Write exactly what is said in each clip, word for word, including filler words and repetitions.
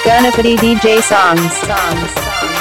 Ganapati D J songs. songs.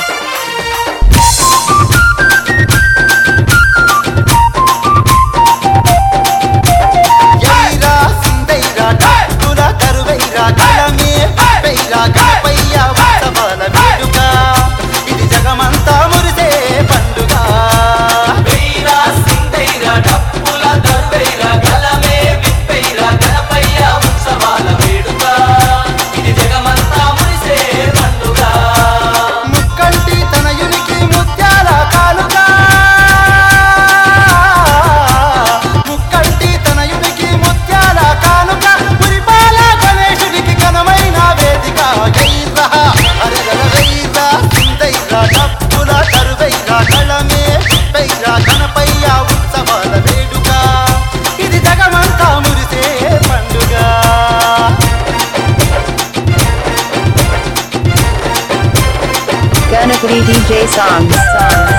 Ganapati D J songs. songs.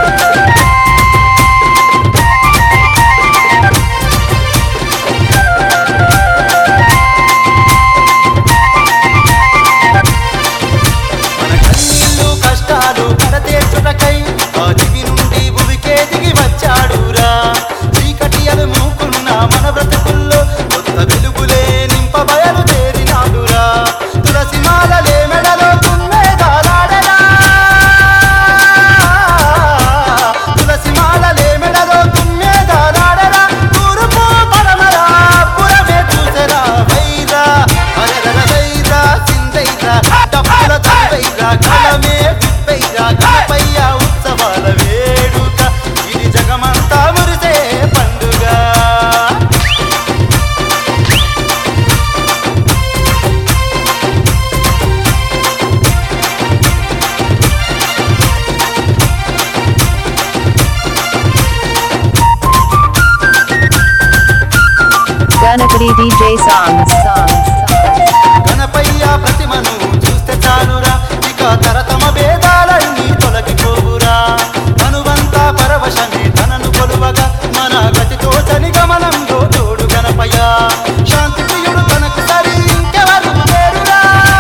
Ganapati D J songs. songs. Ganapayya ప్రతిమను చూస్తే చాలురా ఇక తరతమ భేదాలన్నీ తొలగిపోవురా తనువంతా పరవశమే తనను కొలువగా మన గతితో చని గమనంలో తోడు గణపయ్య శాంతి ప్రియుడు తనకు సరి ఇంకెవరు లేరురా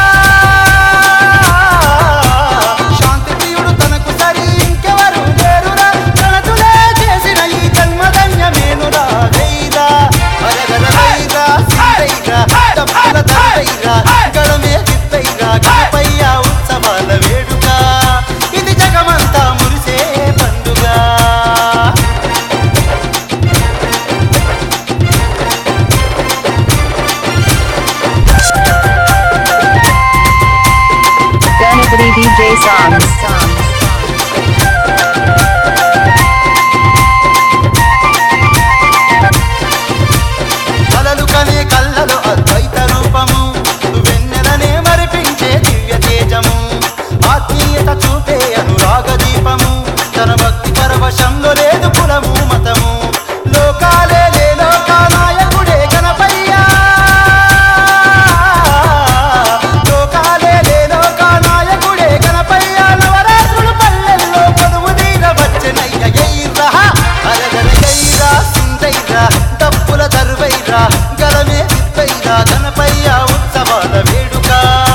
శాంతి ప్రియుడు తనకు సరి ఇంకెవరు లేరురా తనతులే చేసిన ఈ జన్మధన్యమేనురా వేయిరా అరగర వేయిరా సిందైరా తప్పుల తరువైరా గడమే గిత్తైరా గణపయ్య ఉత్సవాల వేడుక ఇది జగమంతా మురిసే పండుగ Ganapati D J songs. songs. కలలు కనే కళ్ళలో అద్వైత రూపము వెన్నెలనే మరిపించే దివ్య తేజము ఆత్మీయత చూపే అనురాగ దీపము తన భక్తి పరవశంలో లేదు కులము మతము లోకాలే లే లోకానాయకుడే గణపయ్య లోకాలే లే లోకానాయకుడే గణపయ్య నవరాత్రులు పల్లెల్లో కొలువు తీర వచ్చనయ్య ఎయిర్రా అరగర ఎయిరా సిందైరా డప్పుల దరువైరా గలమే దిప్పైరా గణపయ్య ఉత్సవాల వేడుక